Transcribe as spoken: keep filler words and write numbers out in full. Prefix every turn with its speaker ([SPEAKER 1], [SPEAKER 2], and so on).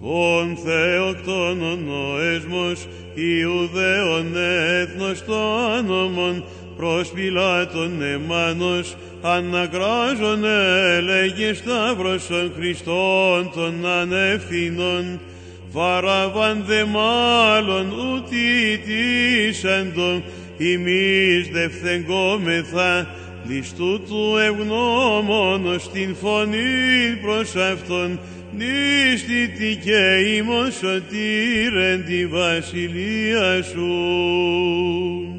[SPEAKER 1] των θεοκτόνων ο έσμος Ιουδαίων έθνος το άνομον, προς Πιλάτων εμάνος ανακράζον έλεγε σταύρωσον Χριστόν των ανευθύνων, Βαραβάν δε μάλλον ούτι τίσαντο, ημείς δε φθεγκόμεθα, ληστού του ευγνώμονος την φωνή προς αυτόν, νηστητη και ημών σωτήρεν τη βασιλεία σου.